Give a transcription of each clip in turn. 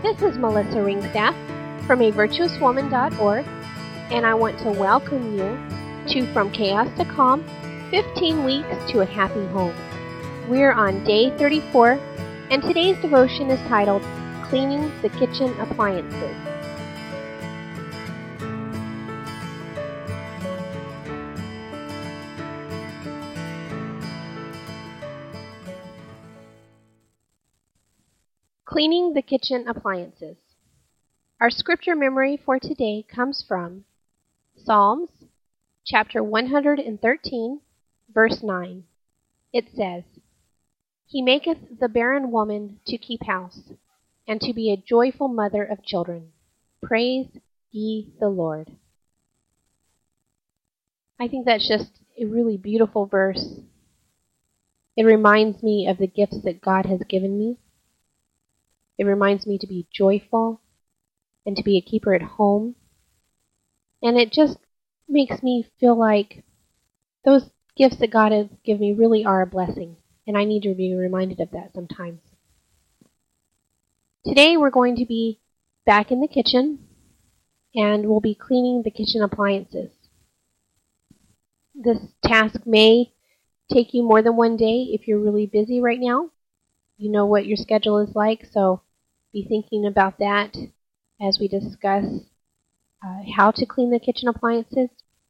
This is Melissa Ringstaff from avirtuouswoman.org, and I want to welcome you to From Chaos to Calm, 15 Weeks to a Happy Home. We're on day 34, and today's devotion is titled, Cleaning the Kitchen Appliances. Cleaning the kitchen appliances. Our scripture memory for today comes from Psalms chapter 113, verse 9. It says, He maketh the barren woman to keep house, and to be a joyful mother of children. Praise ye the Lord. I think that's just a really beautiful verse. It reminds me of the gifts that God has given me. It reminds me to be joyful and to be a keeper at home. And it just makes me feel like those gifts that God has given me really are a blessing. And I need to be reminded of that sometimes. Today we're going to be back in the kitchen and we'll be cleaning the kitchen appliances. This task may take you more than one day if you're really busy right now. You know what your schedule is like, so be thinking about that as we discuss how to clean the kitchen appliances.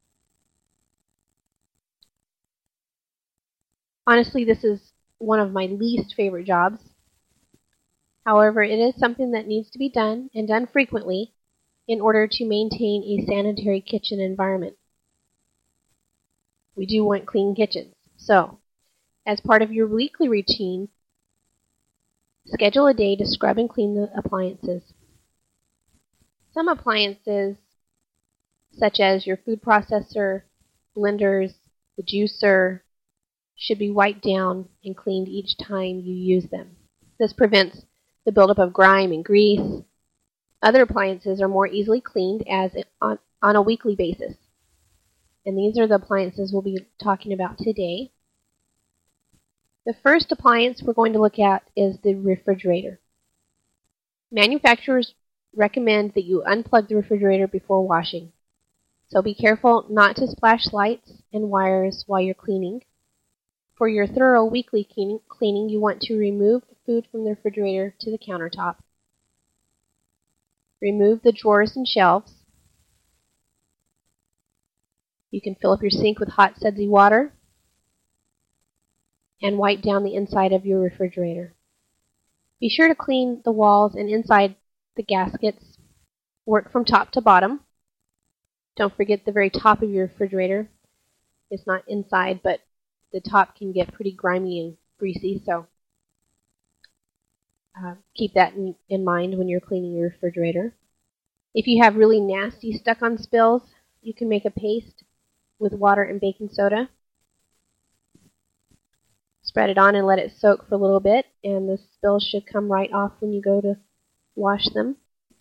Honestly, this is one of my least favorite jobs. However, it is something that needs to be done and done frequently in order to maintain a sanitary kitchen environment. We do want clean kitchens. So, as part of your weekly routine, schedule a day to scrub and clean the appliances. Some appliances, such as your food processor, blenders, the juicer, should be wiped down and cleaned each time you use them. This prevents the buildup of grime and grease. Other appliances are more easily cleaned on a weekly basis. And these are the appliances we'll be talking about today. The first appliance we're going to look at is the refrigerator. Manufacturers recommend that you unplug the refrigerator before washing. So be careful not to splash lights and wires while you're cleaning. For your thorough weekly cleaning, you want to remove food from the refrigerator to the countertop. Remove the drawers and shelves. You can fill up your sink with hot, sudsy water and wipe down the inside of your refrigerator. Be sure to clean the walls and inside the gaskets. Work from top to bottom. Don't forget the very top of your refrigerator. It's not inside, but the top can get pretty grimy and greasy, so keep that in mind when you're cleaning your refrigerator. If you have really nasty stuck-on spills, you can make a paste with water and baking soda. Spread it on and let it soak for a little bit, and the spills should come right off when you go to wash them.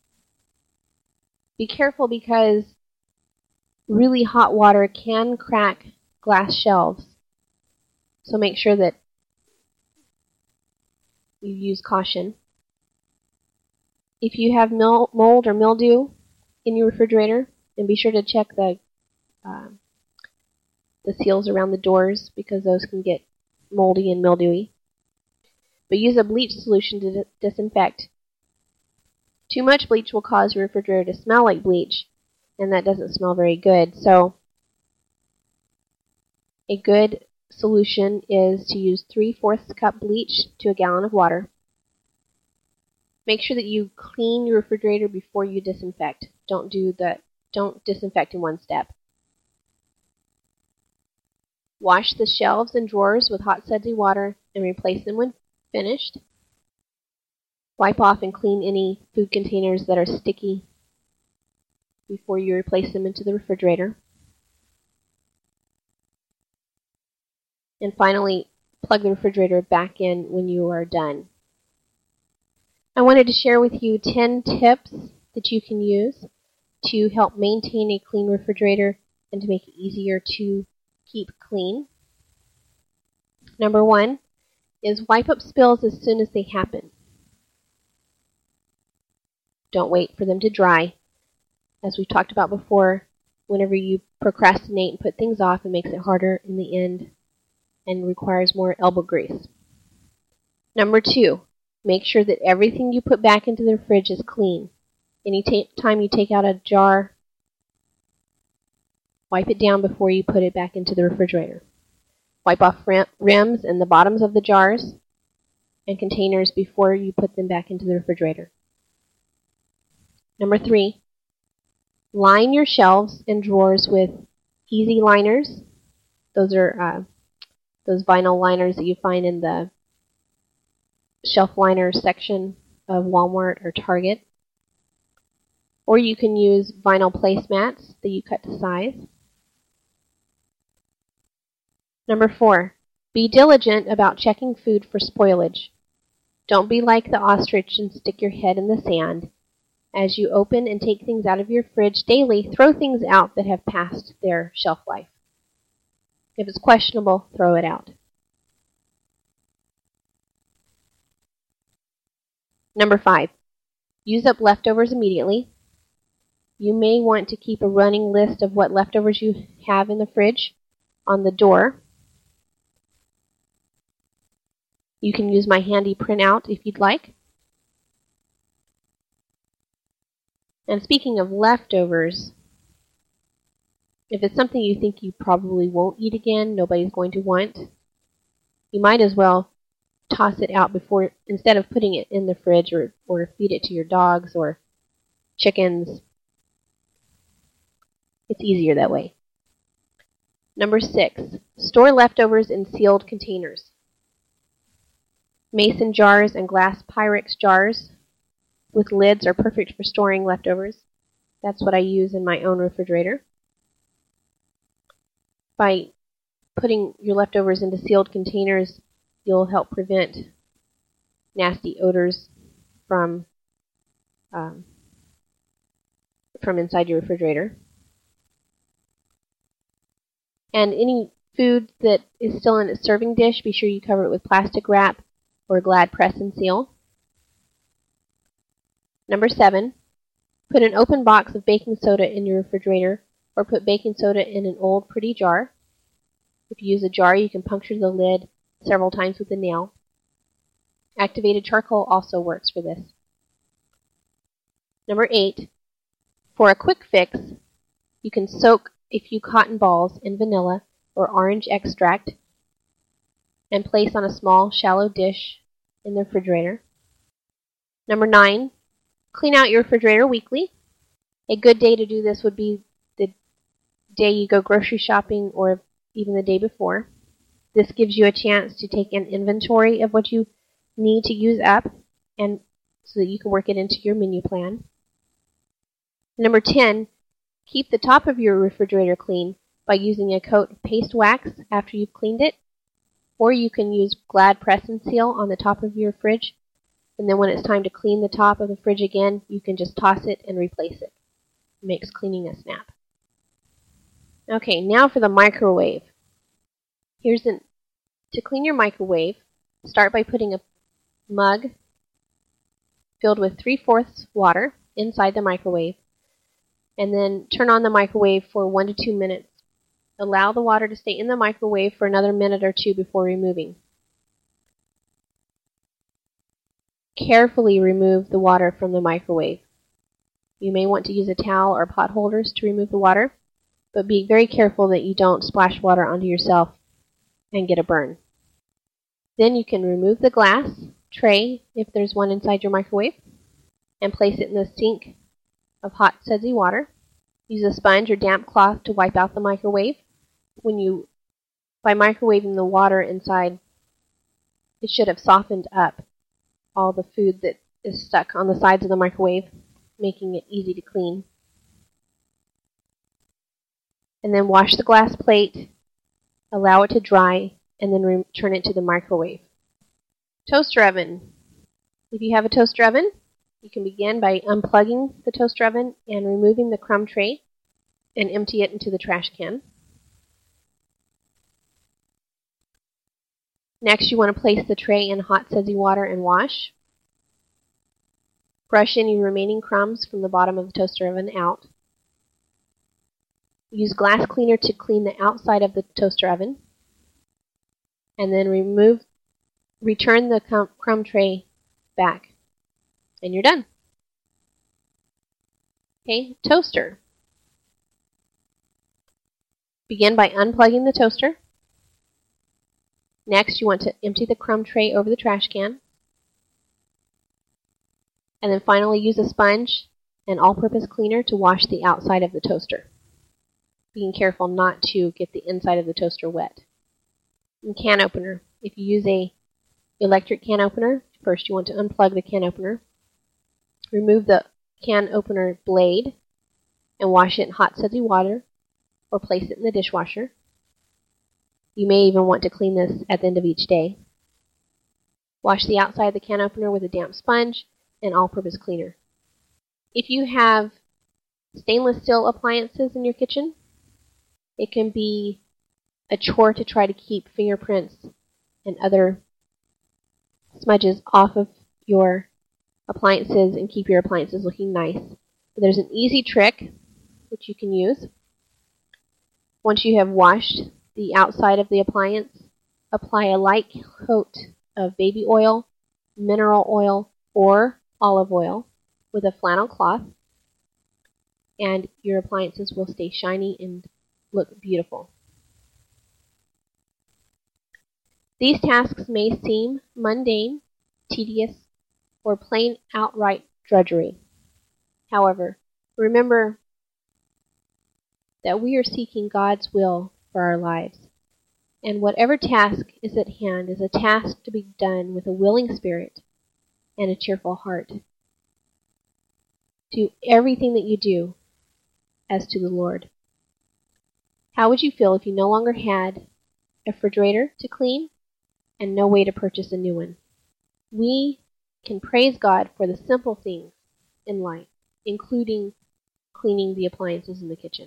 Be careful because really hot water can crack glass shelves, so make sure that you use caution. If you have mold or mildew in your refrigerator, then be sure to check the seals around the doors because those can get moldy and mildewy. But use a bleach solution to disinfect. Too much bleach will cause your refrigerator to smell like bleach, and that doesn't smell very good. So a good solution is to use 3/4 cup bleach to a gallon of water. Make sure that you clean your refrigerator before you disinfect. Don't disinfect in one step. Wash the shelves and drawers with hot sudsy water and replace them when finished. Wipe off and clean any food containers that are sticky before you replace them into the refrigerator. And finally, plug the refrigerator back in when you are done. I wanted to share with you 10 tips that you can use to help maintain a clean refrigerator and to make it easier to keep clean. Number 1 is wipe up spills as soon as they happen. Don't wait for them to dry. As we've talked about before, whenever you procrastinate and put things off, it makes it harder in the end and requires more elbow grease. Number 2, make sure that everything you put back into the fridge is clean. Anytime you take out a jar, wipe it down before you put it back into the refrigerator. Wipe off rims and the bottoms of the jars and containers before you put them back into the refrigerator. Number 3, line your shelves and drawers with easy liners. Those are those vinyl liners that you find in the shelf liner section of Walmart or Target. Or you can use vinyl placemats that you cut to size. Number 4, be diligent about checking food for spoilage. Don't be like the ostrich and stick your head in the sand. As you open and take things out of your fridge daily, throw things out that have passed their shelf life. If it's questionable, throw it out. Number 5, use up leftovers immediately. You may want to keep a running list of what leftovers you have in the fridge on the door. You can use my handy printout if you'd like. And speaking of leftovers, if it's something you think you probably won't eat again, nobody's going to want, you might as well toss it out before, instead of putting it in the fridge or feed it to your dogs or chickens. It's easier that way. Number 6, store leftovers in sealed containers. Mason jars and glass Pyrex jars with lids are perfect for storing leftovers. That's what I use in my own refrigerator. By putting your leftovers into sealed containers, you'll help prevent nasty odors from inside your refrigerator. And any food that is still in its serving dish, be sure you cover it with plastic wrap or Glad Press and Seal. Number 7, put an open box of baking soda in your refrigerator or put baking soda in an old pretty jar. If you use a jar, you can puncture the lid several times with a nail. Activated charcoal also works for this. Number 8, for a quick fix, you can soak a few cotton balls in vanilla or orange extract and place on a small, shallow dish in the refrigerator. Number 9, clean out your refrigerator weekly. A good day to do this would be the day you go grocery shopping or even the day before. This gives you a chance to take an inventory of what you need to use up and so that you can work it into your menu plan. Number 10, keep the top of your refrigerator clean by using a coat of paste wax after you've cleaned it, or you can use Glad Press and Seal on the top of your fridge, and then when it's time to clean the top of the fridge again, you can just toss it and replace it. It makes cleaning a snap. Okay, now for the microwave. To clean your microwave, start by putting a mug filled with 3/4 water inside the microwave, and then turn on the microwave for 1 to 2 minutes. Allow the water to stay in the microwave for another minute or 2 before removing. Carefully remove the water from the microwave. You may want to use a towel or pot holders to remove the water, but be very careful that you don't splash water onto yourself and get a burn. Then you can remove the glass tray, if there's one inside your microwave, and place it in the sink of hot sudsy water. Use a sponge or damp cloth to wipe out the microwave. By microwaving the water inside, it should have softened up all the food that is stuck on the sides of the microwave, making it easy to clean. And then wash the glass plate, allow it to dry, and then return it to the microwave. Toaster oven. If you have a toaster oven, you can begin by unplugging the toaster oven and removing the crumb tray and empty it into the trash can. Next, you want to place the tray in hot sudsy water and wash. Brush any remaining crumbs from the bottom of the toaster oven out. Use glass cleaner to clean the outside of the toaster oven. And then return the crumb tray back. And you're done. Okay, toaster. Begin by unplugging the toaster. Next, you want to empty the crumb tray over the trash can. And then finally use a sponge and all-purpose cleaner to wash the outside of the toaster. Being careful not to get the inside of the toaster wet. And can opener. If you use a electric can opener, first you want to unplug the can opener. Remove the can opener blade and wash it in hot sudsy water or place it in the dishwasher. You may even want to clean this at the end of each day. Wash the outside of the can opener with a damp sponge and all-purpose cleaner. If you have stainless steel appliances in your kitchen, it can be a chore to try to keep fingerprints and other smudges off of your appliances and keep your appliances looking nice. But there's an easy trick which you can use. Once you have washed the outside of the appliance, apply a light coat of baby oil, mineral oil, or olive oil with a flannel cloth, and your appliances will stay shiny and look beautiful. These tasks may seem mundane, tedious, or plain outright drudgery. However, remember that we are seeking God's will for our lives, and whatever task is at hand is a task to be done with a willing spirit and a cheerful heart. Do everything that you do as to the Lord. How would you feel if you no longer had a refrigerator to clean and no way to purchase a new one? We can praise God for the simple things in life, including cleaning the appliances in the kitchen.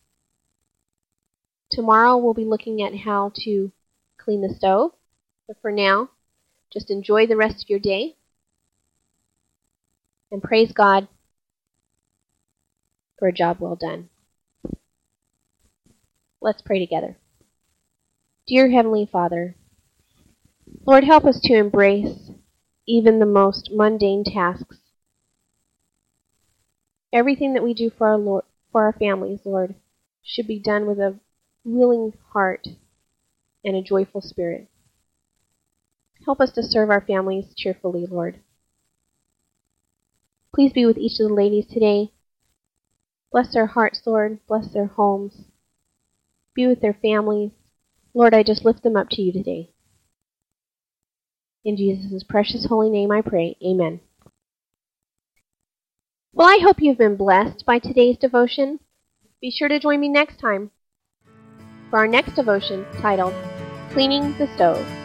Tomorrow we'll be looking at how to clean the stove, but for now, just enjoy the rest of your day and praise God for a job well done. Let's pray together. Dear Heavenly Father, Lord, help us to embrace even the most mundane tasks. Everything that we do for our families, Lord, should be done with a willing heart and a joyful spirit. Help us to serve our families cheerfully, Lord. Please be with each of the ladies today. Bless their hearts, Lord. Bless their homes. Be with their families. Lord, I just lift them up to you today. In Jesus' precious holy name I pray. Amen. Well, I hope you've been blessed by today's devotion. Be sure to join me next time for our next devotion titled Cleaning the Stove.